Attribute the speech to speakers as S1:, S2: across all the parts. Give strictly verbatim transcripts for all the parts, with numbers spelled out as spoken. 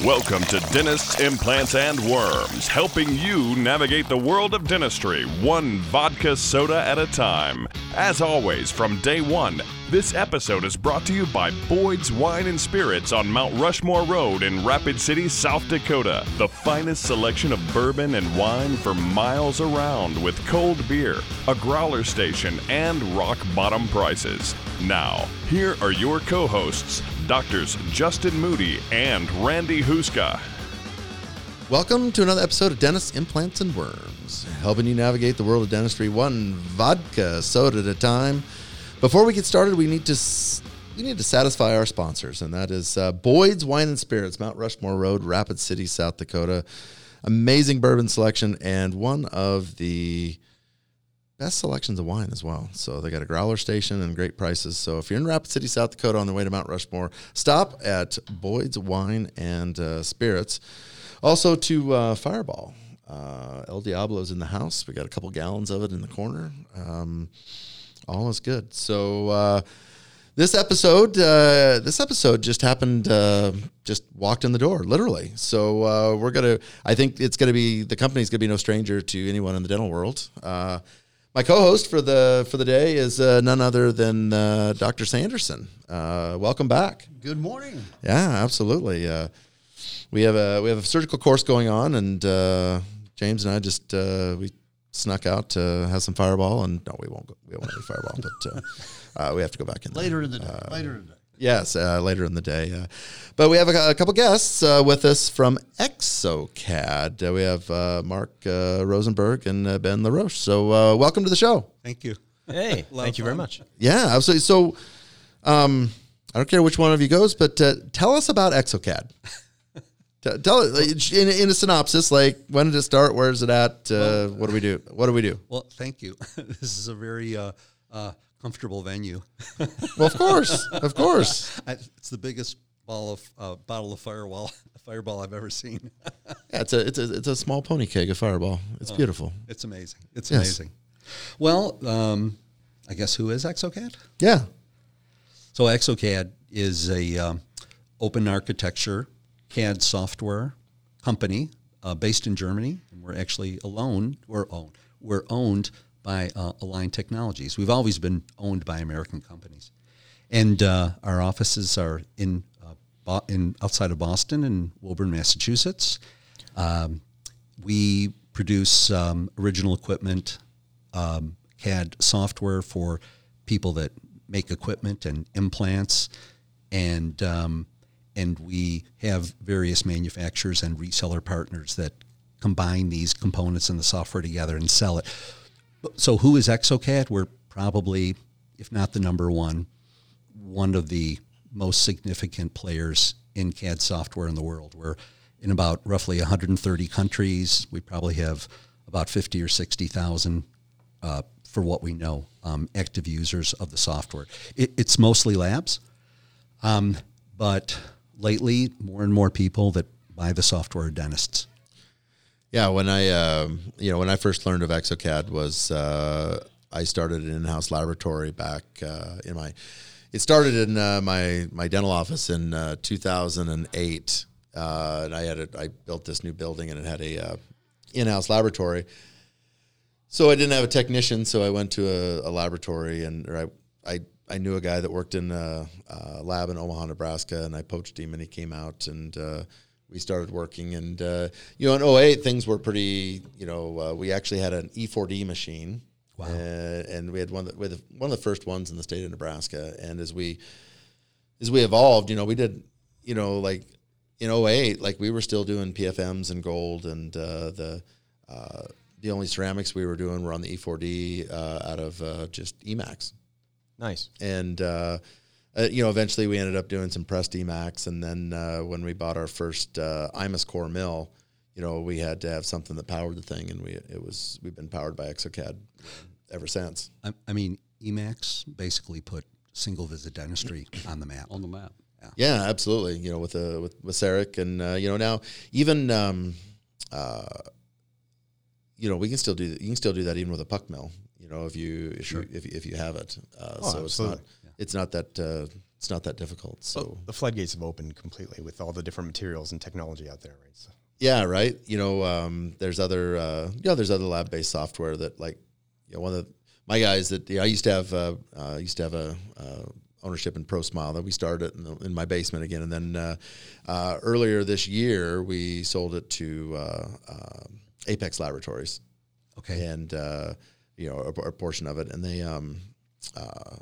S1: Welcome to Dentists, Implants, and Worms, helping you navigate the world of dentistry one vodka soda at a time. As always, from day one, this episode is brought to you by Boyd's Wine and Spirits on Mount Rushmore Road in Rapid City, South Dakota. The finest selection of bourbon and wine for miles around with cold beer, a growler station, and rock bottom prices. Now, here are your co-hosts, Doctors Justin Moody and Randy Huska.
S2: Welcome to another episode of Dentists, Implants, and Worms, helping you navigate the world of dentistry one vodka soda at a time. Before we get started, we need to we need to satisfy our sponsors, and that is uh, Boyd's Wine and Spirits, Mount Rushmore Road, Rapid City, South Dakota. Amazing bourbon selection and one of the best selections of wine as well. So they got a growler station and great prices. So if you're in Rapid City, South Dakota on the way to Mount Rushmore, stop at Boyd's Wine and uh, Spirits. Also to uh, Fireball. Uh, El Diablo's in the house. We got a couple gallons of it in the corner. Um, all is good. So uh, this episode, uh, this episode just happened, uh, just walked in the door, literally. So uh, we're going to, I think it's going to be, the company's going to be no stranger to anyone in the dental world. Uh, My co-host for the for the day is uh, none other than uh, Doctor Sanderson. Uh, welcome back.
S3: Good morning.
S2: Yeah, absolutely. Uh, we have a we have a surgical course going on, and uh, James and I just uh, we snuck out to have some Fireball, and no, we won't go, we won't have any Fireball, but uh, uh, we have to go back in there.
S3: Later in the day.
S2: Uh,
S3: later in the day.
S2: Yes, uh, later in the day. Uh, but we have a, a couple guests uh, with us from exocad. Uh, we have uh, Mark uh, Rosenberg and uh, Ben LaRoche. So uh, welcome to the show.
S4: Thank you.
S5: Hey, thank you very much.
S2: Yeah, absolutely. So um, I don't care which one of you goes, but uh, tell us about exocad. T- tell it in, in a synopsis, like when did it start? Where is it at? Uh, well, what do we do? What do we do?
S4: Well, thank you. This is a very uh, uh, comfortable venue.
S2: Well, of course, of course.
S4: I, it's the biggest ball of uh, bottle of Fireball Fireball I've ever seen.
S2: Yeah, it's a it's a it's a small pony keg of Fireball. It's oh, beautiful.
S4: It's amazing. It's
S2: yes.
S4: amazing. Well, um, I guess who is exocad?
S2: Yeah.
S4: So exocad is a um, open architecture C A D software company uh, based in Germany, and we're actually alone. We're owned. We're owned by uh, Align Technologies. We've always been owned by American companies, and uh, our offices are in uh, Bo- in outside of Boston in Woburn, Massachusetts. Um, we produce um, original equipment, um, C A D software for people that make equipment and implants, and um, and we have various manufacturers and reseller partners that combine these components and the software together and sell it. So who is exocad? We're probably, if not the number one, one of the most significant players in C A D software in the world. We're in about roughly one hundred thirty countries. We probably have about fifty or sixty thousand, uh, for what we know, um, active users of the software. It, it's mostly labs, um, but lately more and more people that buy the software are dentists.
S2: Yeah, when I uh, you know when I first learned of exocad was uh, I started an in-house laboratory back uh, in my it started in uh, my my dental office in uh, two thousand eight, uh, and I had a, I built this new building and it had a uh, in-house laboratory. So I didn't have a technician, so I went to a, a laboratory and or I I I knew a guy that worked in a, a lab in Omaha, Nebraska, and I poached him and he came out and. Uh, We started working, and uh, you know, in oh eight things were pretty. You know, uh, we actually had an E four D machine,
S4: wow,
S2: uh, and we had one that, we had one of the first ones in the state of Nebraska. And as we as we evolved, you know, we did, you know, like in oh eight, like we were still doing P F Ms and gold, and uh, the uh, the only ceramics we were doing were on the E four D uh, out of uh, just E MAX.
S5: Nice.
S2: And uh, Uh, you know, eventually we ended up doing some pressed E MAX, and then uh, when we bought our first uh, I M A S core mill, you know, we had to have something that powered the thing, and we it was we've been powered by exocad ever since.
S4: I, I mean, E MAX basically put single visit dentistry on the map.
S3: On the map.
S2: Yeah, yeah, absolutely. You know, with uh, with with CEREC, and uh, you know now even um, uh, you know we can still do you can still do that even with a puck mill. You know, if you if
S4: sure.
S2: you if, if you have it, uh,
S3: oh,
S2: so
S3: absolutely.
S2: it's not. It's not that uh, it's not that difficult. So
S5: well, the floodgates have opened completely with all the different materials and technology out there, right? So.
S2: Yeah, right. You know, um, there's other, uh, you know, there's other lab-based software that, like, you know, one of the, my guys that you know, I used to have, uh, uh, used to have a uh, ownership in ProSmile that we started in, the, in my basement again, and then uh, uh, earlier this year we sold it to uh, uh, Apex Laboratories.
S4: Okay,
S2: and uh, you know, a, a portion of it, and they, um, uh,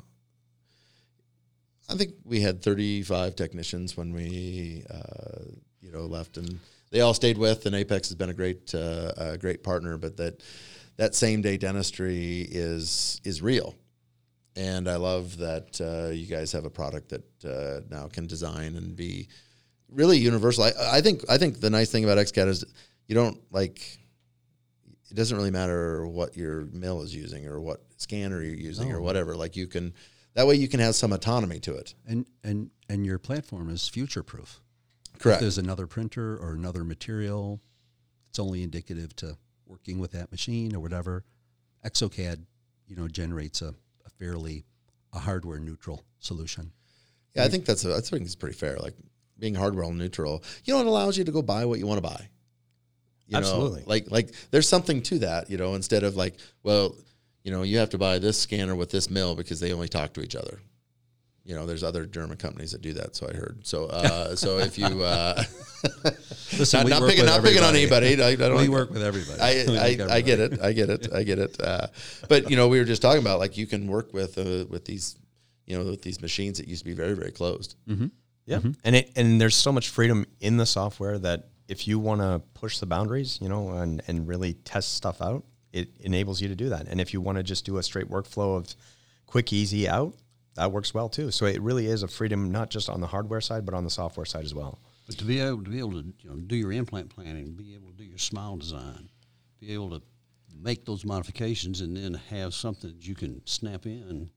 S2: I think we had thirty-five technicians when we, uh, you know, left, and they all stayed with. And Apex has been a great, uh, a great partner. But that that same day dentistry is is real, and I love that uh, you guys have a product that uh, now can design and be really universal. I, I think I think the nice thing about X CAD is you don't like. It doesn't really matter what your mill is using or what scanner you're using
S4: No.
S2: or whatever. Like you can. That way you can have some autonomy to it.
S4: and and and your platform is future proof.
S2: Correct.
S4: If there's another printer or another material, it's only indicative to working with that machine or whatever. exocad, you know, generates a, a fairly a hardware neutral solution.
S2: Yeah, I think that's a, I think it's pretty fair. Like being hardware neutral, you know, it allows you to go buy what you want to buy. You
S5: Absolutely.
S2: know, like like there's something to that, you know, instead of like, well, you know, you have to buy this scanner with this mill because they only talk to each other. You know, there's other German companies that do that, so I heard. So, uh, so if you, uh,
S4: Listen,
S2: not,
S4: we
S2: not
S4: work
S2: picking,
S4: with
S2: not picking on
S4: everybody.
S2: anybody. I, I don't.
S4: We work with everybody.
S2: I,
S4: We
S2: I,
S4: work
S2: I get
S4: everybody.
S2: it. I get it. I get it. Uh, but you know, we were just talking about like you can work with uh, with these, you know, with these machines that used to be very very closed.
S4: Mm-hmm.
S5: Yeah, and it and there's so much freedom in the software that if you want to push the boundaries, you know, and and really test stuff out, it enables you to do that. And if you want to just do a straight workflow of quick, easy out, that works well too. So it really is a freedom, not just on the hardware side, but on the software side as well.
S3: But to be able to be able to you know, do your implant planning, be able to do your smile design, be able to make those modifications, and then have something that you can snap in.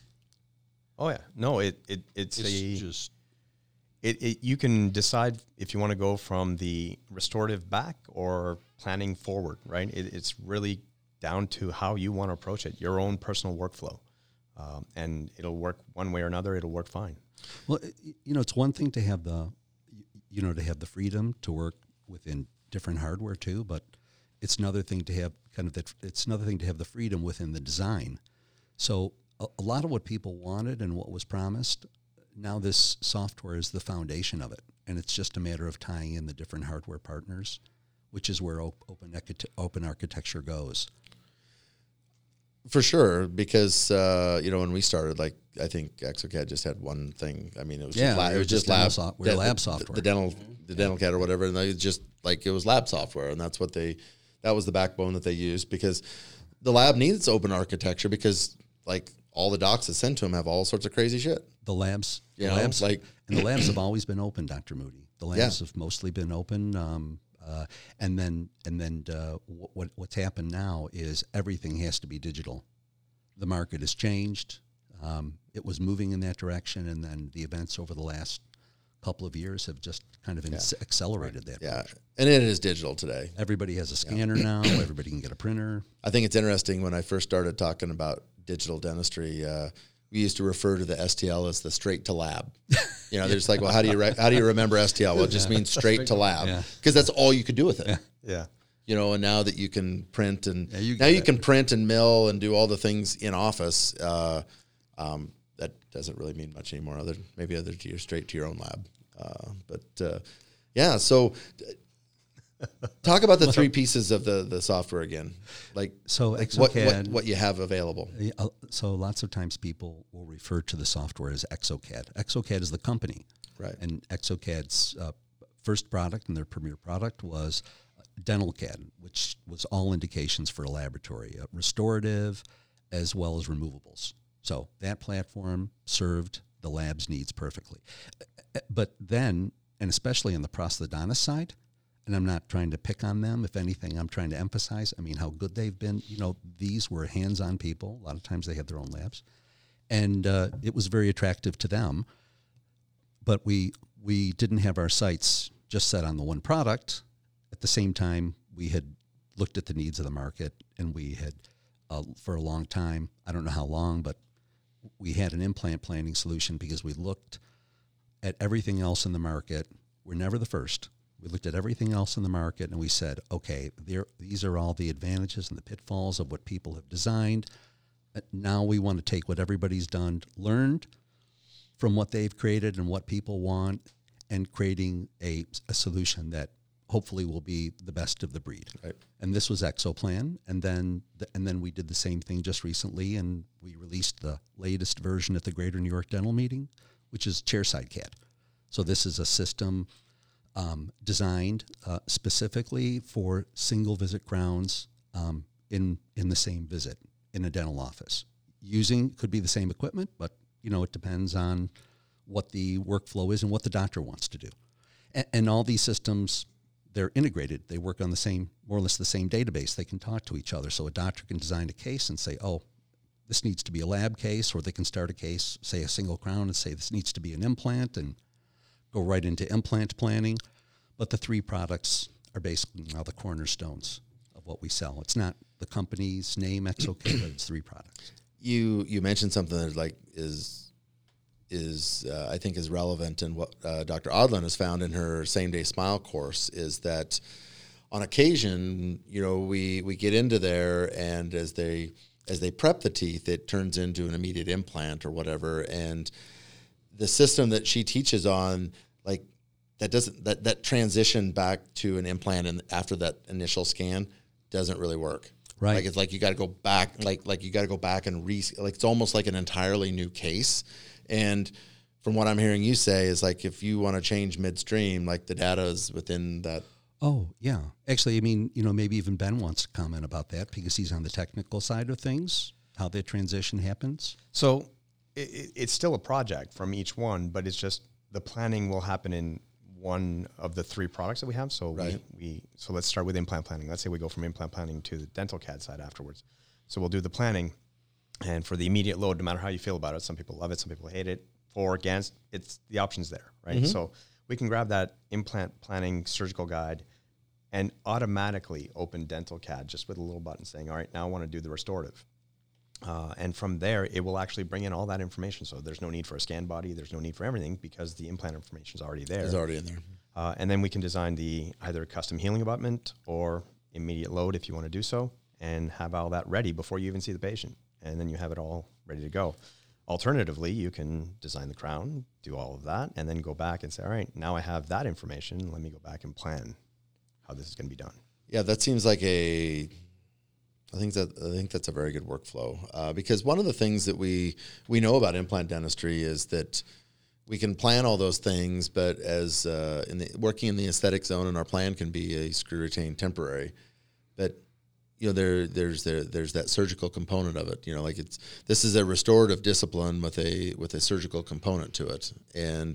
S5: Oh yeah, no, it it it's,
S3: It's
S5: a
S3: just
S5: It, it you can decide if you want to go from the restorative back or planning forward, right? It, it's really down to how you want to approach it, your own personal workflow, um, and it'll work one way or another. It'll work fine.
S4: Well, you know, it's one thing to have the, you know, to have the freedom to work within different hardware too, but it's another thing to have kind of that. It's another thing to have the freedom within the design. So a, a lot of what people wanted and what was promised, now this software is the foundation of it, and it's just a matter of tying in the different hardware partners, which is where op- open open architecture goes.
S2: For sure, because uh, you know when we started, like I think exocad just had one thing. I mean, it was
S4: Yeah,
S2: just lab,
S4: we
S2: it
S4: were
S2: was
S4: just
S2: just lab,
S4: dental so- we were
S2: the-
S4: lab
S2: the-
S4: software.
S2: the dental, the dental CAD or whatever, and they just like it was lab software, and that's what they, that was the backbone that they used because the lab needs open architecture because like all the docs that sent to them have all sorts of crazy shit.
S4: The labs,
S2: You
S4: the
S2: know,
S4: labs,
S2: like-
S4: and the labs have always been open, Doctor Moody. The labs
S2: Yeah.
S4: have mostly been open, um, uh, and then and then uh, what what's happened now is everything has to be digital. The market has changed. Um, it was moving in that direction, and then the events over the last couple of years have just kind of ins- accelerated that.
S2: Yeah,
S4: motion.
S2: and it is digital today.
S4: Everybody has a scanner now. Everybody can get a printer.
S2: I think it's interesting when I first started talking about digital dentistry. Uh, we used to refer to the S T L as the straight to lab. You know, there's like, well, how do you re- how do you remember S T L? Well, it just means straight to lab
S4: Yeah.
S2: because that's all you could do with it.
S5: Yeah.
S2: You know, and now that you can print and
S4: Yeah, you
S2: now
S4: get
S2: you
S4: it.
S2: can print and mill and do all the things in office, uh, um, that doesn't really mean much anymore. Other maybe other to your straight to your own lab. Uh, but uh, yeah, so uh, talk about the three pieces of the the software again, like
S4: So
S2: like what, what
S4: exocad.
S2: what you have available.
S4: Yeah, uh, So lots of times people will refer to the software as exocad. exocad is the company.
S2: Right.
S4: And exocad's uh, first product and their premier product was dental C A D, which was all indications for a laboratory, uh, restorative as well as removables. So that platform served the lab's needs perfectly. Uh, But then, and especially on the prosthodontist side, and I'm not trying to pick on them. If anything, I'm trying to emphasize, I mean, how good they've been. You know, these were hands-on people. A lot of times they had their own labs. And uh, it was very attractive to them. But we we didn't have our sights just set on the one product. At the same time, we had looked at the needs of the market, and we had, uh, for a long time, I don't know how long, but we had an implant planning solution because we looked at everything else in the market. We're never the first. We looked at everything else in the market and we said, okay, there, these are all the advantages and the pitfalls of what people have designed. Now we want to take what everybody's done, learned from what they've created and what people want, and creating a, a solution that hopefully will be the best of the breed.
S2: Right.
S4: And this was Exoplan, and then the, and then we did the same thing just recently, and we released the latest version at the Greater New York Dental Meeting, which is Chairside C A D. So this is a system um, designed uh, specifically for single visit crowns um, in in the same visit in a dental office. Using could be the same equipment, but you know it depends on what the workflow is and what the doctor wants to do. And, and all these systems, they're integrated. They work on the same, more or less the same database. They can talk to each other. So a doctor can design a case and say, oh, this needs to be a lab case, or they can start a case, say a single crown, and say this needs to be an implant, and go right into implant planning. But the three products are basically now the cornerstones of what we sell. It's not the company's name, Exocad, but it's three products.
S2: You you mentioned something that like is is uh, I think is relevant, and what uh, Doctor Odland has found in her Same Day Smile course is that on occasion, you know, we we get into there, and as they as they prep the teeth, it turns into an immediate implant or whatever, and the system that she teaches on, like that doesn't that that transition back to an implant and after that initial scan doesn't really work.
S4: Right.
S2: Like it's like you got to go back, like like you got to go back and re like it's almost like an entirely new case. And from what I'm hearing you say is like if you want to change midstream, like the data is within that.
S4: Oh, yeah. Actually, I mean, you know, maybe even Ben wants to comment about that because he's on the technical side of things, how that transition happens.
S5: So it, it's still a project from each one, but it's just the planning will happen in one of the three products that we have. So
S2: right.
S5: we, we so let's start with implant planning. Let's say we go from implant planning to the dental C A D side afterwards. So we'll do the planning, and for the immediate load, no matter how you feel about it, some people love it, some people hate it, for, against, it's the options there, right? Mm-hmm. So we can grab that implant planning surgical guide and automatically open dental C A D just with a little button saying, all right, now I want to do the restorative. Uh, and from there, it will actually bring in all that information. So there's no need for a scan body. There's no need for everything because the implant information is already there.
S2: It's already in there.
S5: Uh, and then we can design the either custom healing abutment or immediate load if you want to do so, and have all that ready before you even see the patient. And then you have it all ready to go. Alternatively, you can design the crown, do all of that, and then go back and say, all right, now I have that information. Let me go back and plan how this is going to be done.
S2: Yeah, that seems like a... I think that I think that's a very good workflow uh, because one of the things that we we know about implant dentistry is that we can plan all those things, but as uh, in the working in the aesthetic zone, and our plan can be a screw retain temporary, but you know there there's there, there's that surgical component of it. You know, like it's this is a restorative discipline with a with a surgical component to it, and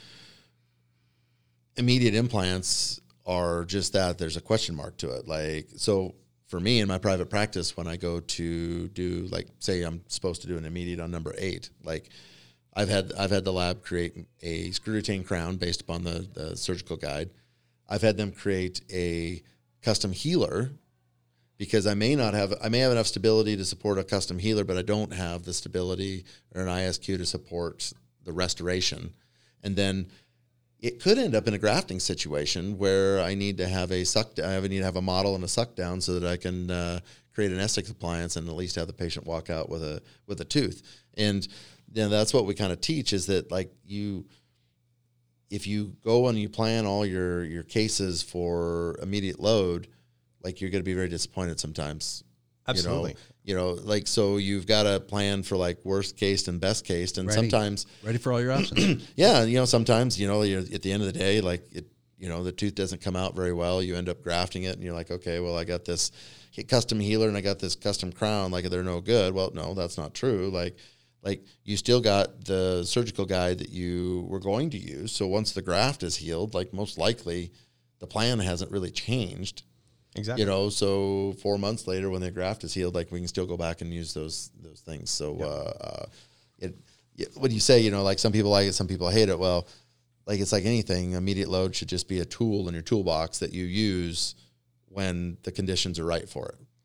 S2: immediate implants are just that. There's a question mark to it, like so. For me in my private practice, when I go to do, like, say I'm supposed to do an immediate on number eight, like I've had I've had the lab create a screw retain crown based upon the, the surgical guide. I've had them create a custom healer because I may not have I may have enough stability to support a custom healer, but I don't have the stability or an I S Q to support the restoration. And then it could end up in a grafting situation where I need to have a suck. I need to have a model and a suck down so that I can uh, create an Essex appliance and at least have the patient walk out with a with a tooth. And you know, that's what we kind of teach is that like you, if you go and you plan all your your cases for immediate load, like you're going to be very disappointed sometimes.
S5: Absolutely.
S2: You know, you know, like, so you've got a plan for like worst case and best case. And
S4: Ready.
S2: sometimes
S4: Ready for all your options.
S2: yeah. You know, sometimes, you know, you're at the end of the day, like it, you know, the tooth doesn't come out very well. You end up grafting it and you're like, okay, well, I got this custom healer and I got this custom crown. Like they're no good. Well, no, that's not true. Like, like you still got the surgical guide that you were going to use. So once the graft is healed, like most likely the plan hasn't really changed.
S5: Exactly.
S2: You know, so four months later when the graft is healed, like we can still go back and use those those things. So yep. uh, uh, it, it, when you say, you know, like some people like it, some people hate it, well, like it's like anything, immediate load should just be a tool in your toolbox that you use when the conditions are right for it.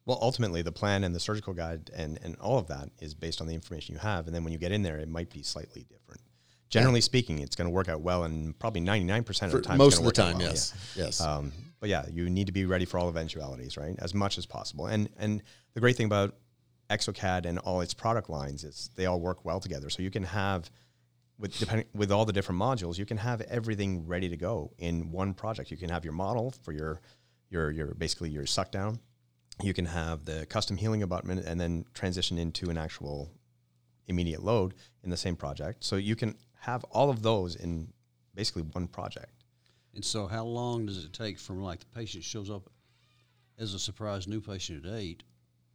S5: Well, ultimately, the plan and the surgical guide and, and all of that is based on the information you have. And then when you get in there, it might be slightly different. Generally yeah. speaking, it's going to work out well, and probably ninety-nine percent of the time.
S2: Most
S5: it's
S2: of the time,
S5: well.
S2: yes.
S5: Yeah.
S2: Yes.
S5: Um, but yeah, you need to be ready for all eventualities, right? As much as possible. And and the great thing about exocad and all its product lines is they all work well together. So you can have, with depending with all the different modules, you can have everything ready to go in one project. You can have your model for your your your basically your suck down. You can have the custom healing abutment and then transition into an actual immediate load in the same project. So you can have all of those in basically one project.
S3: And so how long does it take from like the patient shows up as a surprise new patient at eight?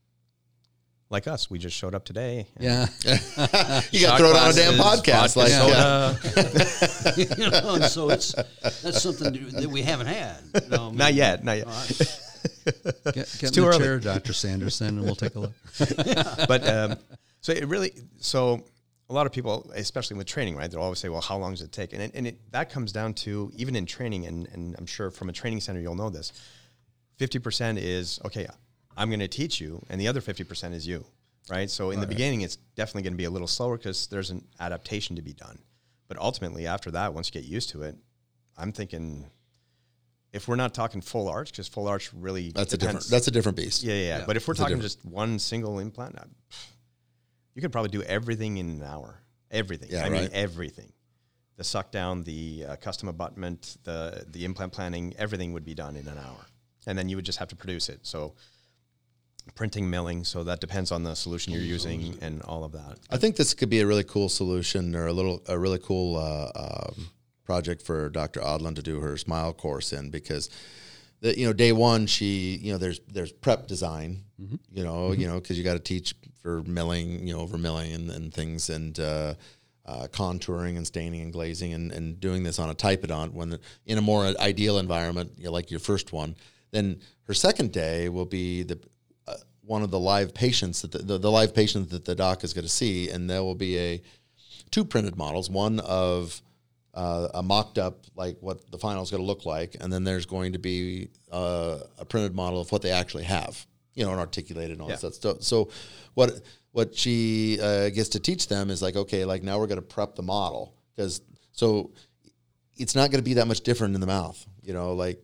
S5: Like us, we just showed up today.
S4: Yeah.
S2: You got thrown on a damn podcast. Like,
S5: yeah.
S3: You know, and so it's that's something that we haven't had. You know,
S5: not yet, not yet.
S3: All right.
S4: Get, get in
S5: too
S4: the
S5: early.
S4: chair, Doctor Sanderson, and we'll take a look.
S5: But um, so it really, so a lot of people, especially with training, right, they'll always say, well, how long does it take? And, it, and it, that comes down to, even in training, and, and I'm sure from a training center, you'll know this, fifty percent is, okay, I'm going to teach you, and the other fifty percent is you, right? So in
S4: Right.
S5: the beginning, it's definitely going to be a little slower because there's an adaptation to be done. But ultimately, after that, once you get used to it, I'm thinking, if we're not talking full arch, because full arch really
S2: that's a
S5: depends.
S2: different. That's a different beast.
S5: Yeah, yeah, yeah.
S4: Yeah.
S5: But if we're
S2: It's a
S5: talking
S2: different-
S5: just one single implant, I, you could probably do everything in an hour. Everything.
S2: Yeah,
S5: I mean,
S2: right.
S5: everything. The suck down, the uh, custom abutment, the the implant planning, everything would be done in an hour. And then you would just have to produce it. So printing, milling, so that depends on the solution you're using and all of that.
S2: I think this could be a really cool solution, or a little, a really cool uh, um, project for Doctor Odland to do her Smile course in, because the, you know, day one, she, you know, there's there's prep design, mm-hmm. you know, mm-hmm. you know, because you got to teach for milling, you know, over milling and, and things, and uh, uh, contouring and staining and glazing, and, and doing this on a typodont when the, in a more ideal environment, you know, like your first one. Then her second day will be the uh, one of the live patients that the, the, the live patient that the doc is going to see, and there will be a two printed models, one of Uh, a mocked up, like what the final is going to look like, and then there's going to be uh, a printed model of what they actually have, you know, and articulated and all
S5: Yeah.
S2: that stuff. So what what she uh, gets to teach them is like, okay, like now we're going to prep the model, because so it's not going to be that much different in the mouth, you know, like,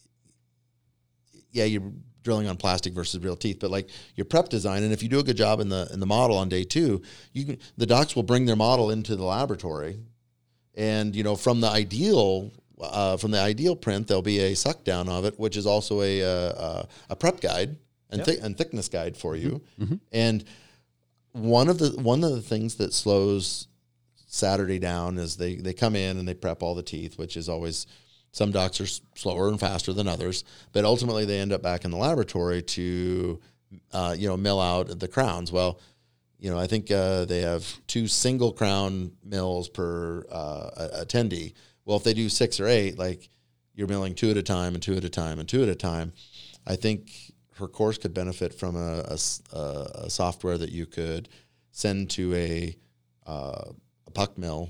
S2: yeah, you're drilling on plastic versus real teeth, but like your prep design, and if you do a good job in the in the model on day two, you can, the docs will bring their model into the laboratory. And, you know, from the ideal, uh, from the ideal print, there'll be a suck down of it, which is also a uh, a prep guide and,
S5: Yep.
S2: thi- and thickness guide for you.
S4: Mm-hmm.
S2: And one of the one of the things that slows Saturday down is they, they come in and they prep all the teeth, which is always, some docs are s- slower and faster than others, but ultimately they end up back in the laboratory to, uh, you know, mill out the crowns. Well, you know, I think uh, they have two single crown mills per uh, attendee. Well, if they do six or eight, like you're milling two at a time and two at a time and two at a time, I think her course could benefit from a, a s- a- a software that you could send to a, uh, a puck mill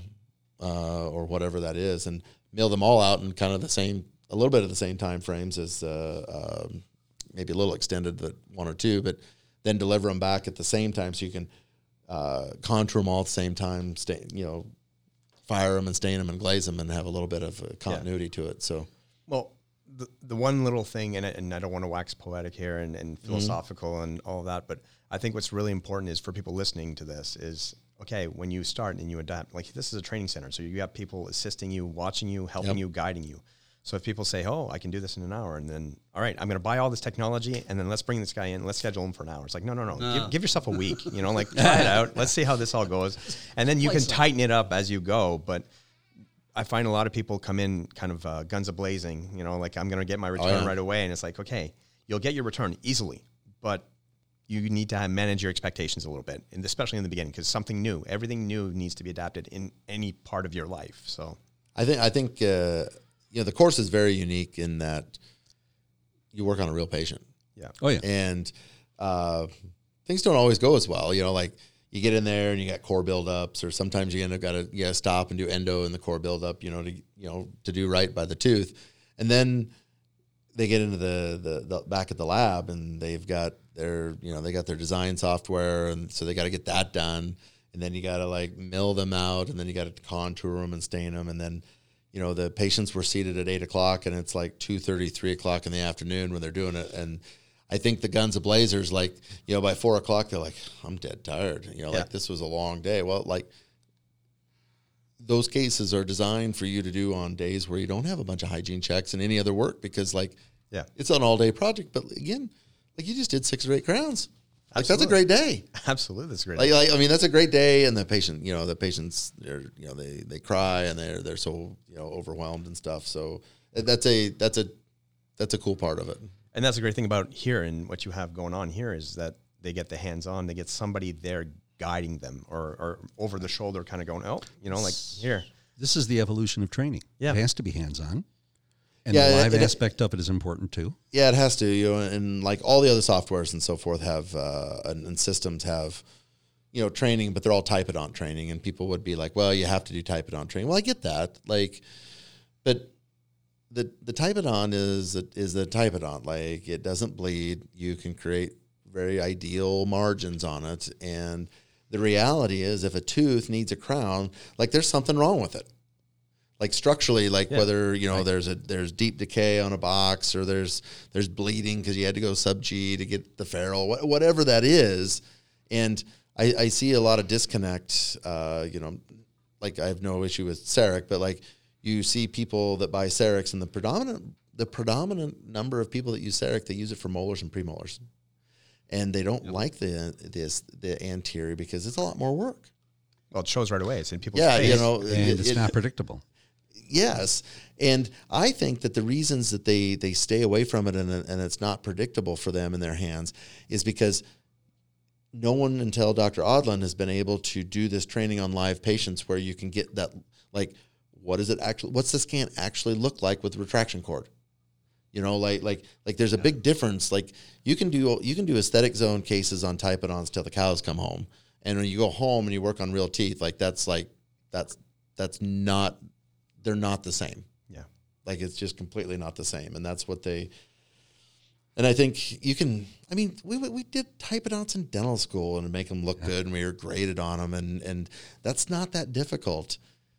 S2: uh, or whatever that is, and mill them all out in kind of the same, a little bit of the same time frames as uh, um, maybe a little extended, but one or two, but then deliver them back at the same time, so you can uh, contour them all at the same time, stain, you know, fire them and stain them and glaze them, and have a little bit of uh, continuity to it. So,
S5: Well, the the one little thing, and, and I don't want to wax poetic here and, and philosophical mm-hmm. and all of that, but I think what's really important is for people listening to this is, okay, when you start and you adapt, like this is a training center, so you have people assisting you, watching you, helping
S2: Yep.
S5: you, guiding you. So if people say, oh, I can do this in an hour, and then, all right, I'm going to buy all this technology, and then let's bring this guy in, let's schedule him for an hour. It's like, no, no, no,
S3: No.
S5: Give, give yourself a week, you know, like try it out. Let's see how this all goes. And then you can tighten it up as you go. But I find a lot of people come in kind of uh, guns a-blazing, you know, like I'm going to get my return
S2: yeah.
S5: right away. And it's like, okay, you'll get your return easily, but you need to have, manage your expectations a little bit, and especially in the beginning, because something new, everything new needs to be adapted in any part of your life. So
S2: I think I think uh, you know, the course is very unique in that you work on a real patient.
S5: yeah.
S4: Oh, yeah.
S2: And uh, things don't always go as well. You know, like you get in there and you got core buildups, or sometimes you end up got to you gotta stop and do endo in the core buildup, you know, to you know to do right by the tooth. And then they get into the, the the back at the lab, and they've got they're, you know, they got their design software, and so they got to get that done. And then you got to like mill them out, and then you got to contour them and stain them. And then, you know, the patients were seated at eight o'clock, and it's like two thirty, three o'clock in the afternoon when they're doing it. And I think the guns a blazers, like, you know, by four o'clock, they're like, I'm dead tired. You know,
S5: Yeah.
S2: like this was a long day. Well, like those cases are designed for you to do on days where you don't have a bunch of hygiene checks and any other work, because like,
S5: Yeah.
S2: it's an all day project. But again, like you just did six or eight crowns. Like that's a
S5: Absolutely.
S2: great day.
S5: Absolutely, that's great.
S2: Like, like I mean, that's a great day, and the patient, you know, the patients, they're, you know, they, they cry and they're they're so, you know, overwhelmed and stuff. So that's a that's a that's a cool part of it.
S5: And that's a great thing about here, and what you have going on here is that they get the hands-on. They get somebody there guiding them, or, or over the shoulder, kind of going, oh, you know, like here.
S4: This is the evolution of training.
S5: Yeah.
S4: It has to be hands-on. And
S2: Yeah,
S4: the live
S2: it- it-
S4: aspect of it is important too.
S2: Yeah, it has to, you know, and like all the other softwares and so forth have, uh, and, and systems have, you know, training, but they're all type it on training. And people would be like, well, you have to do type it on training. Well, I get that. Like, but the, the type it on is, is the type it on. Like, it doesn't bleed. You can create very ideal margins on it. And the reality is, if a tooth needs a crown, like there's something wrong with it. Like structurally, like
S5: Yeah.
S2: whether, you know, there's a there's deep decay on a box, or there's there's bleeding because you had to go sub G to get the ferrule, wh- whatever that is. And I, I see a lot of disconnect. Uh, you know, like I have no issue with CEREC, but like you see people that buy CERECs, and the predominant the predominant number of people that use CEREC, they use it for molars and premolars, and they don't like the this the anterior because it's a lot more work.
S5: Well, it shows right away. It's in people's
S2: Yeah,
S5: face.
S2: you know,
S4: And
S2: it-
S4: it's
S2: it-
S4: not predictable.
S2: Yes, and I think that the reasons that they, they stay away from it and, and it's not predictable for them in their hands is because no one until Doctor Odland has been able to do this training on live patients where you can get that, like, what is it actually, what's the scan actually look like with the retraction cord? You know, like like like there's a big difference. Like you can do you can do aesthetic zone cases on type-it-ons till the cows come home, and when you go home and you work on real teeth, like that's like that's that's not. They're not the same.
S5: Yeah.
S2: Like it's just completely not the same. And that's what they, and I think you can, I mean, we we did type-it-ons in dental school and make them look
S4: Yeah.
S2: good, and we were graded on them. And, and that's not that difficult.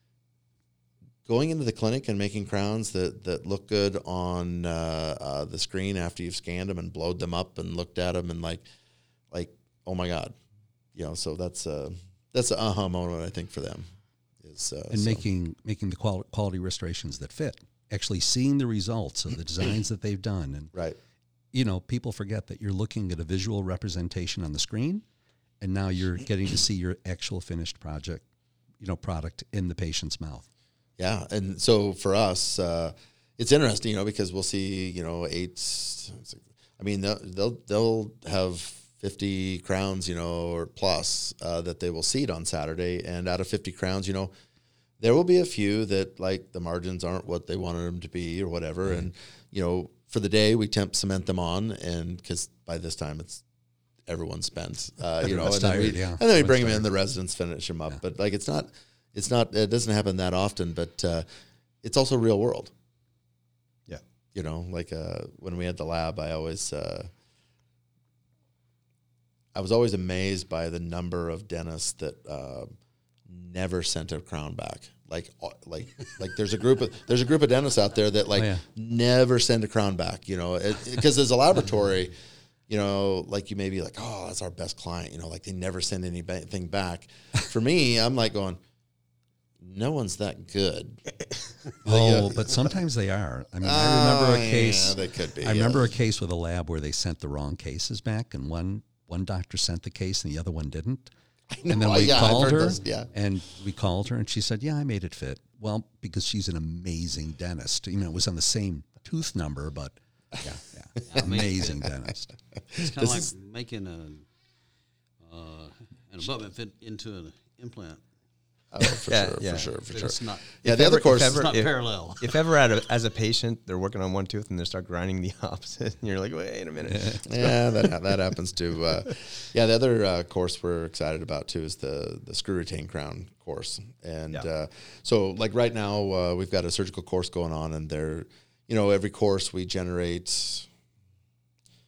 S2: Going into the clinic and making crowns that, that look good on uh, uh, the screen after you've scanned them and blowed them up and looked at them and like, like, oh my God, you know, so that's a, that's an aha moment, I think, for them. Is, uh,
S4: and
S2: so.
S4: making making the quali- quality restorations that fit, actually seeing the results of the designs that they've done. And,
S2: Right.
S4: you know, people forget that you're looking at a visual representation on the screen, and now you're getting to see your actual finished project, you know, product in the patient's mouth.
S2: Yeah, and so for us, uh, it's interesting, you know, because we'll see, you know, eight. I mean, they'll they'll, they'll have fifty crowns, you know, or plus uh, that they will seed on Saturday, and out of fifty crowns, you know, there will be a few that like the margins aren't what they wanted them to be or whatever,
S4: Right.
S2: and you know, for the day we temp cement them on, and because by this time it's everyone's spent, uh, you know,
S4: Everyone's
S2: and then,
S4: tired,
S2: we,
S4: yeah.
S2: and then we
S4: Everyone's
S2: bring them in,
S4: tired.
S2: the residents finish them up,
S4: Yeah.
S2: but like it's not. It's not. It doesn't happen that often, but uh, it's also real world.
S5: Yeah.
S2: You know, like uh, when we had the lab, I always, uh, I was always amazed by the number of dentists that uh, never sent a crown back. Like, uh, like, like there's a group of there's a group of dentists out there that like
S4: Oh, yeah.
S2: never send a crown back. You know, because as a laboratory. You know, like you may be like, oh, that's our best client. You know, like they never send anything back. For me, I'm like going, no one's that good.
S4: Oh, but sometimes they are. I mean, I remember
S2: Oh,
S4: a case.
S2: yeah, they could be,
S4: I remember
S2: yeah.
S4: a case with a lab where they sent the wrong cases back, and one one doctor sent the case and the other one didn't. And then
S2: know,
S4: we
S2: yeah, I've
S4: called
S2: heard
S4: her,
S2: those, yeah.
S4: and we called her, and she said, "Yeah, I made it fit." Well, because she's an amazing dentist. You know, it was on the same tooth number, but yeah, yeah, amazing dentist.
S3: It's kind of like
S2: is-
S3: making a uh, an abutment fit into an implant.
S2: Oh, for
S5: Yeah,
S2: sure,
S5: yeah.
S2: for sure, for
S3: But
S2: sure.
S3: it's not.
S2: Yeah,
S5: If
S2: the other
S5: ever- if
S2: course,
S5: ever-
S3: It's not
S5: if-
S3: parallel.
S5: If ever at a, as a patient, they're working on one tooth and they start grinding the opposite, and you're like, wait a minute.
S2: yeah, that that happens too. Uh, yeah, the other uh, course we're excited about too is the the screw retain crown course, and
S5: Yeah.
S2: uh, so like right now uh, we've got a surgical course going on, and they're, you know, every course we generate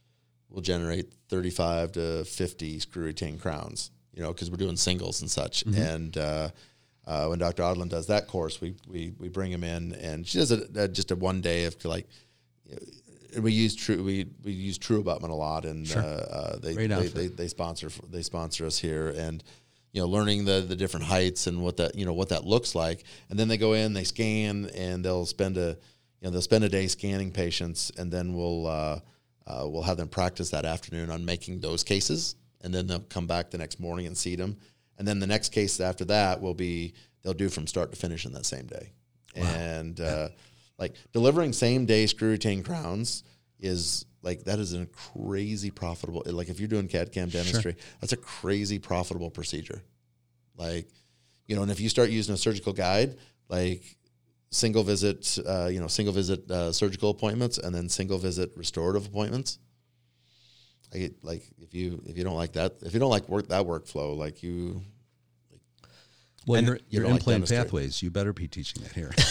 S2: we'll generate thirty-five to fifty screw retain crowns, you know, because we're doing singles and such. Mm-hmm. And uh, uh, when Doctor Odland does that course, we we we bring him in, and she does a, a, just a one day of like, you know, we use true we we use True Abutment a lot, and
S4: sure.
S2: uh, uh, they,
S4: Great
S2: they, they they sponsor they sponsor us here, and you know, learning the the different heights and what that you know what that looks like, and then they go in, they scan, and they'll spend a you know they'll spend a day scanning patients, and then we'll uh, uh, we'll have them practice that afternoon on making those cases, and then they'll come back the next morning and seat them, and then the next case after that will be they'll do from start to finish in that same day, wow. and uh, like delivering same day screw retain crowns is like that is a crazy profitable. Like if you're doing C A D C A M dentistry, sure. that's a crazy profitable procedure. Like, you know, and if you start using a surgical guide, like single visit, uh, you know, single visit uh, surgical appointments, and then single visit restorative appointments. Like, like if you if you don't like that, if you don't like work that workflow, like you.
S4: Well, your,
S2: you
S4: your implant like pathways, you better be teaching that here.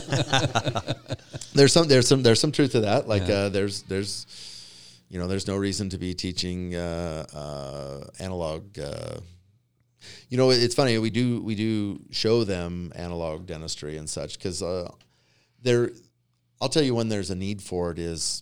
S2: there's some, there's some, there's some truth to that. Like, yeah. uh, there's, there's, you know, there's no reason to be teaching uh, uh, analog. Uh, you know, it's funny. We do, we do show them analog dentistry and such because uh, there. I'll tell you when there's a need for it is,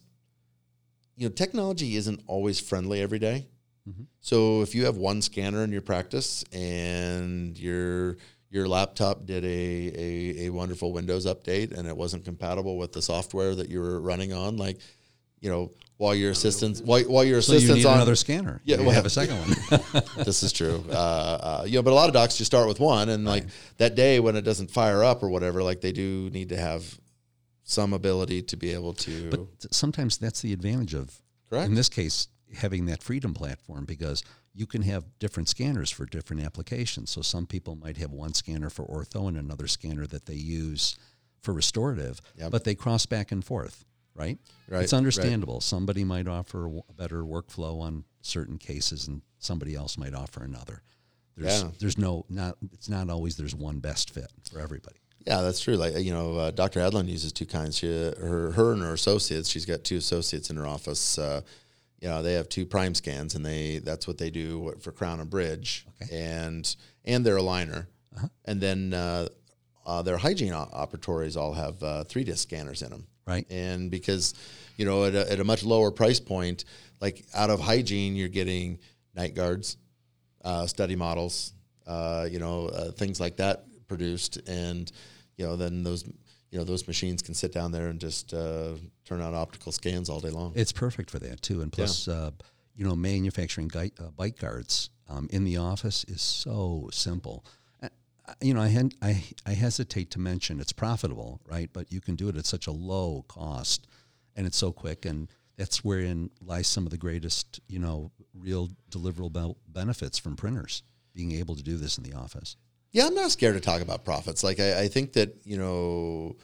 S2: you know, technology isn't always friendly every day. Mm-hmm. So if you have one scanner in your practice and your your laptop did a, a, a wonderful Windows update and it wasn't compatible with the software that you were running on, like, you know, while your assistants while, while your
S4: so
S2: assistants
S4: you need
S2: on
S4: another scanner, yeah, you well, have a second one.
S2: This is true. Uh, uh, you know, but a lot of docs just start with one, and like right. that day when it doesn't fire up or whatever, like they do need to have some ability to be able to.
S4: But sometimes that's the advantage of, correct. In this case, having that Freedom platform, because you can have different scanners for different applications. So some people might have one scanner for ortho and another scanner that they use for restorative, yep. but they cross back and forth, right? Right. It's understandable. Right. Somebody might offer a better workflow on certain cases and somebody else might offer another. There's, yeah. there's no, not, it's not always there's one best fit for everybody.
S2: Yeah, that's true. Like, you know, uh, Doctor Adlin uses two kinds. She, her, her and her associates, she's got two associates in her office. Uh, you know, they have two prime scans, and they that's what they do for crown and bridge, okay. and and their aligner. Uh-huh. And then uh, uh, their hygiene operatories all have uh, three disc scanners in them.
S4: Right.
S2: And because, you know, at a, at a much lower price point, like out of hygiene, you're getting night guards, uh, study models, uh, you know, uh, things like that produced, and you know, then those. You know, those machines can sit down there and just uh, turn out optical scans all day long.
S4: It's perfect for that, too. And plus, yeah. uh, you know, manufacturing guide, uh, bite guards um, in the office is so simple. Uh, you know, I, had, I I hesitate to mention it's profitable, right? But you can do it at such a low cost, and it's so quick. And that's wherein lies some of the greatest, you know, real deliverable benefits from printers, being able to do this in the office.
S2: Yeah, I'm not scared to talk about profits. Like, I, I think that, you know,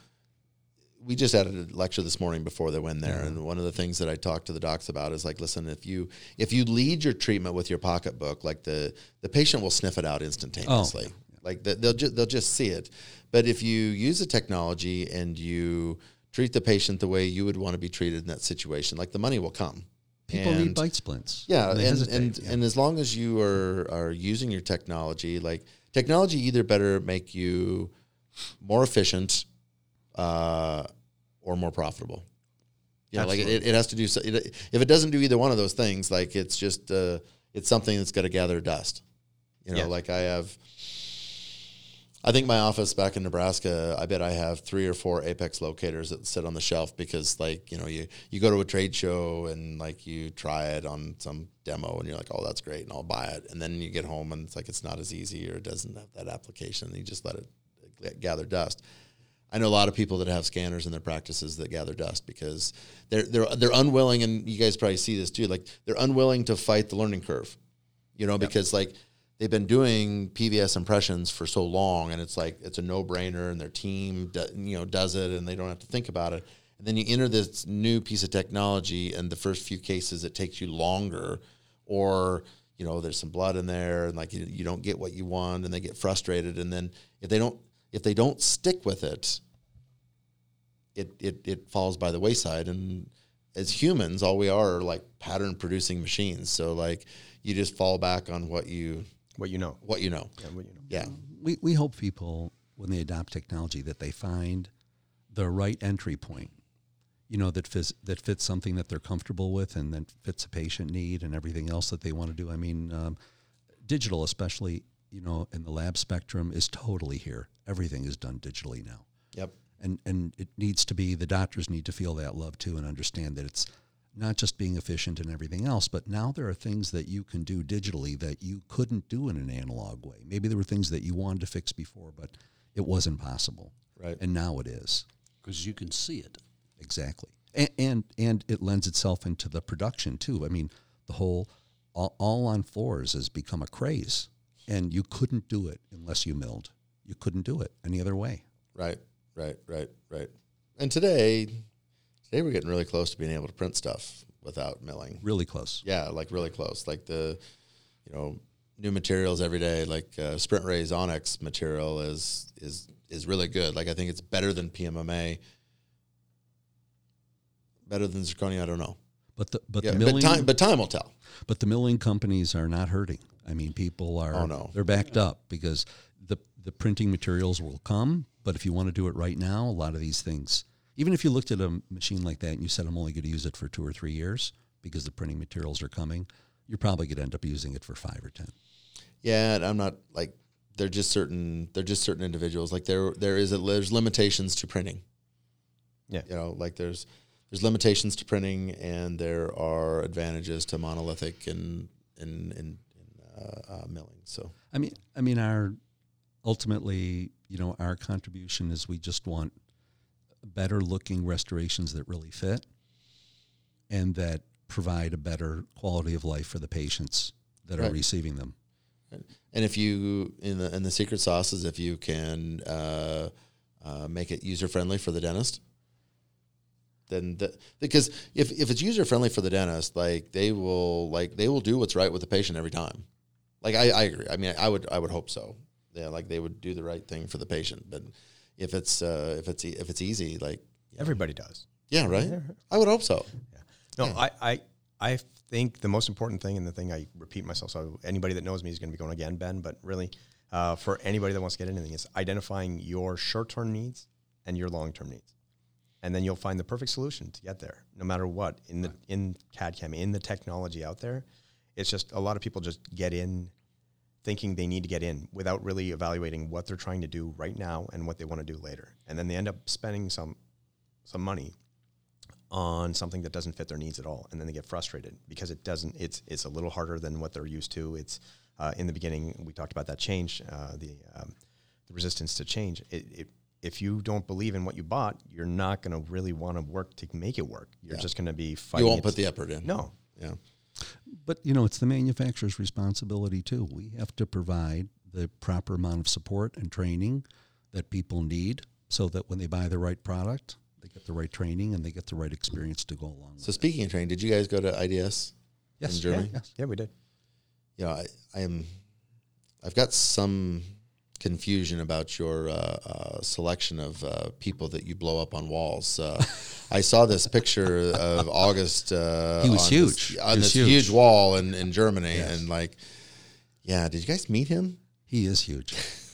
S2: we just had a lecture this morning before they went there, yeah. and one of the things that I talked to the docs about is like, listen, if you if you lead your treatment with your pocketbook, like the, the patient will sniff it out instantaneously. Oh. Yeah. Like the, they'll ju- they'll just see it. But if you use the technology and you treat the patient the way you would want to be treated in that situation, like the money will come.
S4: People and, need bite splints.
S2: Yeah, and and, and, yeah. and as long as you are are using your technology, like. Technology either better make you more efficient uh, or more profitable. Yeah, like it, it has to do. So, it, if it doesn't do either one of those things, like it's just uh, it's something that's got to gather dust. You know, yeah. like I have. I think my office back in Nebraska, I bet I have three or four Apex locators that sit on the shelf because, like, you know, you, you go to a trade show and, like, you try it on some demo and you're like, oh, that's great, and I'll buy it. And then you get home and it's like it's not as easy or it doesn't have that application, and you just let it gather dust. I know a lot of people that have scanners in their practices that gather dust because they're they're they're unwilling, and you guys probably see this too, like they're unwilling to fight the learning curve, you know, yep. because, like, they've been doing P V S impressions for so long, and it's like it's a no-brainer, and their team, do, you know, does it, and they don't have to think about it. And then you enter this new piece of technology, and the first few cases it takes you longer, or you know, there's some blood in there, and like you, you don't get what you want, and they get frustrated. And then if they don't if they don't stick with it, it it it falls by the wayside. And as humans, all we are are like pattern producing machines. So like you just fall back on what you
S5: What you know.
S2: what you know.
S5: Yeah, what you know.
S2: Yeah.
S4: We, we hope people, when they adopt technology, that they find the right entry point, you know, that fits, that fits something that they're comfortable with and that fits a patient need and everything else that they want to do. I mean, um, digital, especially, you know, in the lab spectrum, is totally here. Everything is done digitally now.
S2: Yep.
S4: And and it needs to be, the doctors need to feel that love too and understand that it's not just being efficient and everything else, but now there are things that you can do digitally that you couldn't do in an analog way. Maybe there were things that you wanted to fix before, but it wasn't possible.
S2: Right.
S4: And now it is.
S3: Because you can see it.
S4: Exactly. And, and and it lends itself into the production too. I mean, the whole all, all on floors has become a craze, and you couldn't do it unless you milled. You couldn't do it any other way.
S2: Right. Right. Right. Right. And today, today we're getting really close to being able to print stuff without milling.
S4: Really close.
S2: Yeah, like really close. Like the, you know, new materials every day. Like uh, Sprint Ray's Onyx material is is is really good. Like I think it's better than P M M A. Better than zirconia, I don't know.
S4: But the but
S2: Yeah,
S4: the milling
S2: but time but time will tell.
S4: but the milling companies are not hurting. I mean, people are
S2: Oh, no.
S4: they're backed up because the the printing materials will come, but if you want to do it right now, a lot of these things, even if you looked at a machine like that and you said I'm only going to use it for two or three years because the printing materials are coming, you're probably going to end up using it for five or ten.
S2: Yeah, and I'm not like they're just certain they're just certain individuals. Like there there is a, there's limitations to printing.
S5: Yeah.
S2: You know, like there's there's limitations to printing, and there are advantages to monolithic and and and, and uh, uh, milling. So
S4: I mean, I mean, our ultimately, you know, our contribution is we just want better looking restorations that really fit and that provide a better quality of life for the patients that
S2: Right.
S4: are receiving them.
S2: and if you in the in the secret sauce is if you can uh, uh, make it user friendly for the dentist. Then the, because if, if it's user friendly for the dentist, like they will like they will do what's right with the patient every time. Like I, I agree. I mean, I would I would hope so. Yeah, like they would do the right thing for the patient. But if it's uh, if it's e- if it's easy, like
S5: Everybody does.
S2: yeah, right. I would hope so.
S5: No,
S2: Yeah.
S5: I, I, I think the most important thing, and the thing I repeat myself, so anybody that knows me is going to be going again, Ben, but really uh, for anybody that wants to get anything, is identifying your short-term needs and your long-term needs. And then you'll find the perfect solution to get there, no matter what, in the in C A D C A M, in the technology out there. It's just a lot of people just get in thinking they need to get in without really evaluating what they're trying to do right now and what they want to do later. And then they end up spending some some money on something that doesn't fit their needs at all, and then they get frustrated because it doesn't. It's it's a little harder than what they're used to. It's uh, in the beginning we talked about that change, uh, the um, the resistance to change. It, it if you don't believe in what you bought, you're not going to really want to work to make it work. You're
S2: Yeah.
S5: just going to be fighting.
S2: You won't
S5: it.
S2: put the effort in.
S5: No.
S2: Yeah.
S4: But, you know, it's the manufacturer's responsibility, too. We have to provide the proper amount of support and training that people need so that when they buy the right product, they get the right training and they get the right experience to go along with
S2: So
S4: it.
S2: speaking of training, did you guys go to I D S
S4: Yes.
S2: in Germany?
S4: Yeah, yes.
S5: Yeah, we did.
S2: You know, I, I am. I've got some confusion about your uh, uh, selection of uh, people that you blow up on walls. Uh, I saw this picture of August. Uh,
S4: He was
S2: on
S4: huge.
S2: This, on
S4: He was
S2: this
S4: huge.
S2: huge wall in, in Germany,
S4: Yes.
S2: and like, yeah, did you guys meet him?
S4: He is huge.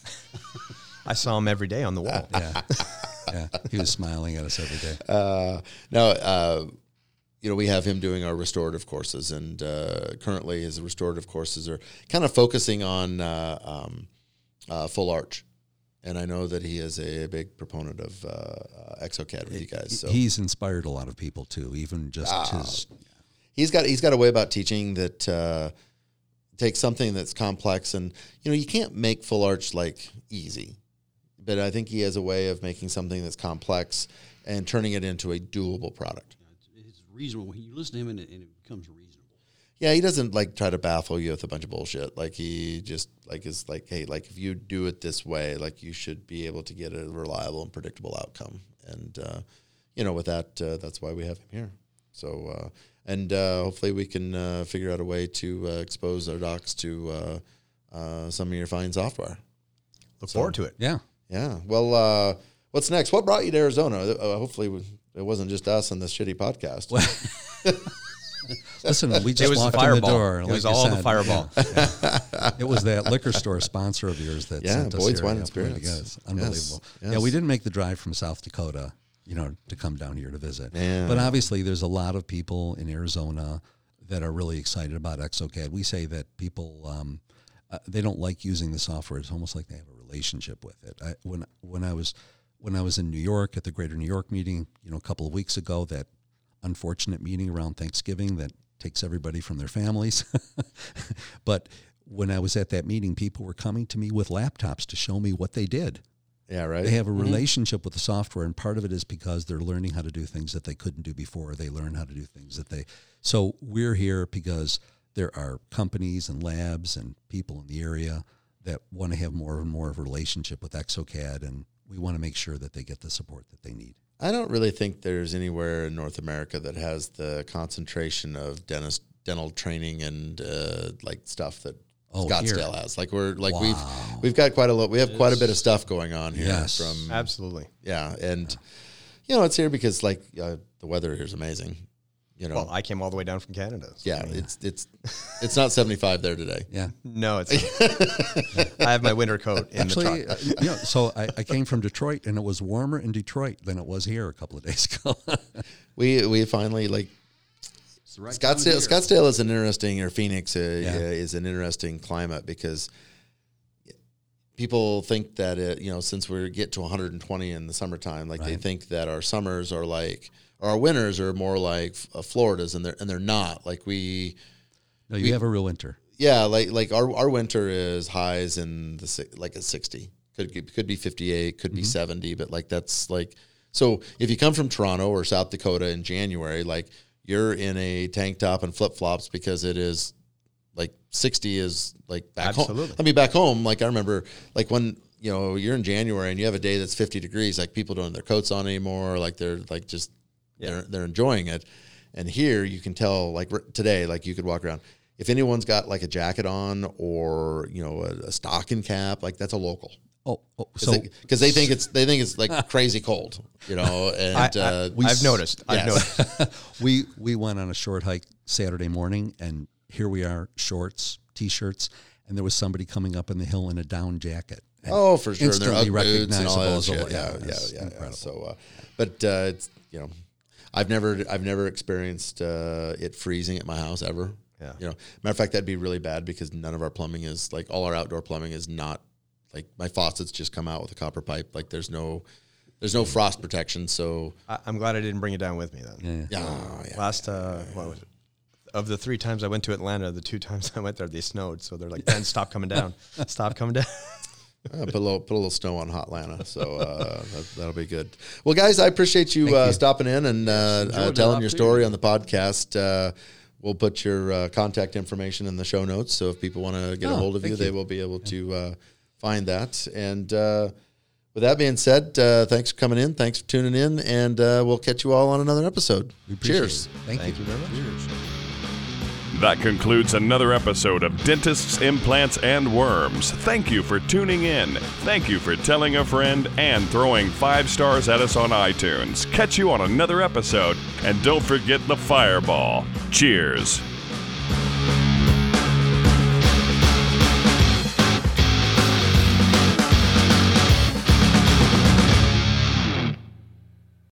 S5: I saw him every day on the wall.
S4: Yeah. Yeah. He was smiling at us every day.
S2: Uh, no, uh, you know, we have him doing our restorative courses, and uh, currently his restorative courses are kind of focusing on uh, um, uh, full arch. And I know that he is a big proponent of uh, uh, ExoCAD with you guys. So
S4: He's inspired a lot of people, too, even just his...
S2: he's got he's got a way about teaching that uh, takes something that's complex, and you know, you can't make full arch like easy, but I think he has a way of making something that's complex and turning it into a doable product.
S3: It's, it's reasonable. When you listen to him and it, and it becomes reasonable.
S2: Yeah, he doesn't like try to baffle you with a bunch of bullshit. Like he just like is like, hey, like if you do it this way, like you should be able to get a reliable and predictable outcome. And uh, you know, with that, uh, that's why we have him here. So uh, and uh, hopefully we can uh, figure out a way to uh, expose our docs to uh, uh, some of your fine software.
S5: Look
S2: So-
S5: forward to it.
S4: Yeah.
S2: Yeah. Well, uh, what's next? What brought you to Arizona? Uh, hopefully, we, It wasn't just us on this shitty podcast.
S4: Listen, we
S5: It
S4: just
S5: was the
S4: walked in the
S5: fireball.
S4: door.
S5: It
S4: like
S5: was
S4: you
S5: all the
S4: said.
S5: fireball.
S4: Yeah. It was that liquor store sponsor of yours that
S2: Yeah,
S4: sent us
S2: Boyd's
S4: here.
S2: Wine
S4: Yeah,
S2: and Spirits.
S4: Boyd, yes, unbelievable.
S2: Yes,
S4: Yeah, we
S2: yes.
S4: didn't make the drive from South Dakota, you know, to come down here to visit.
S2: Yeah.
S4: But obviously, there's a lot of people in Arizona that are really excited about exocad. We say that people um, uh, they don't like using the software. It's almost like they have a relationship with it. I, when when I was when I was in New York at the Greater New York meeting, you know, a couple of weeks ago, that unfortunate meeting around Thanksgiving that takes everybody from their families. But when I was at that meeting, people were coming to me with laptops to show me what they did.
S2: Yeah, right.
S4: They have a relationship with the software, and part of it is because they're learning how to do things that they couldn't do before. They learn how to do things that they... So we're here because there are companies and labs and people in the area that want to have more and more of a relationship with exocad, and we want to make sure that they get the support that they need.
S2: I don't really think there's anywhere in North America that has the concentration of dentist dental training and uh, like stuff that
S4: Oh,
S2: Scottsdale
S4: here.
S2: has. Like we're like
S4: Wow.
S2: we've we've got quite a lot. We have quite a bit of stuff going on here.
S4: Yes.
S2: From
S5: Absolutely.
S2: yeah, and you know it's here because like uh, the weather here is amazing. You know,
S5: Well, I came all the way down from Canada. so-
S2: yeah, it's it's it's not seventy-five there today.
S4: Yeah.
S5: No, it's not. I have my winter coat in
S4: Actually,
S5: the truck.
S4: uh, you know, so I, I came from Detroit, and it was warmer in Detroit than it was here a couple of days ago.
S2: We we finally like Scottsdale. Scottsdale is an interesting, or Phoenix uh,
S4: Yeah.
S2: uh, is an interesting climate because people think that it, you know, since we get to one hundred twenty in the summertime, like they
S4: Right.
S2: think that our summers are like, or our winters are more like uh, Florida's, and they're and they're not. Like we,
S4: No, you
S2: we-
S4: have a real winter.
S2: yeah, like like our our winter is highs in the si- like a sixty. Could be- could be fifty-eight, could be
S4: Mm-hmm.
S2: seventy, but like that's like so. If you come from Toronto or South Dakota in January, like you're in a tank top and flip flops because it is like sixty is like back home.
S5: Absolutely.
S2: I mean, back home, like I remember, like when you know you're in January and you have a day that's fifty degrees, like people don't have their coats on anymore. Like they're like just they're they're enjoying it. And here you can tell, like r- today, like you could walk around. If anyone's got like a jacket on or you know a, a stocking cap, like that's a local.
S4: Oh, oh
S2: Because
S4: so
S2: they, 'cause they think it's they think it's like crazy cold, you know. And
S5: I,
S2: uh,
S5: I, I've noticed. I've
S2: yes.
S5: noticed.
S4: we we went on a short hike Saturday morning, and here we are, shorts, t-shirts, and there was somebody coming up in the hill in a down jacket. And
S2: Oh, for sure. They're
S4: instantly
S2: Ugg boots and all that
S4: recognizable
S2: shit.
S4: as a-
S2: Yeah,
S4: yeah,
S2: yeah,
S4: it's
S2: yeah, yeah.
S4: incredible.
S2: So, uh, but uh, it's you know, I've never I've never experienced uh, it freezing at my house ever.
S5: Yeah.
S2: You know, matter of fact, that'd be really bad because none of our plumbing is like all our outdoor plumbing is not like my faucets just come out with a copper pipe. Like there's no there's no frost protection. So
S5: I, I'm glad I didn't bring it down with me then.
S4: Yeah.
S2: yeah, yeah.
S5: Last, uh, what was it? Of the three times I went to Atlanta, the two times I went there, they snowed. So they're like, Ben, stop coming down. Stop coming down.
S2: Uh, put a little put a little snow on Hotlanta, so uh, that, that'll be good. Well, guys, I appreciate you, uh,
S4: you.
S2: stopping in and uh, uh,
S4: enjoyed
S2: telling
S4: the
S2: your story on the podcast. Uh, we'll put your uh, contact information in the show notes, so if people want to get a
S4: Oh,
S2: hold of you,
S4: thank
S2: they
S4: you.
S2: will be able to uh, find that. And uh, with that being said, uh, thanks for coming in, thanks for tuning in, and uh, we'll catch you all on another episode.
S4: We appreciate
S2: Cheers.
S4: it. Thank,
S5: Thank you very much.
S1: That concludes another episode of Dentists, Implants, and Worms. Thank you for tuning in. Thank you for telling a friend and throwing five stars at us on iTunes. Catch you on another episode, and don't forget the fireball. Cheers.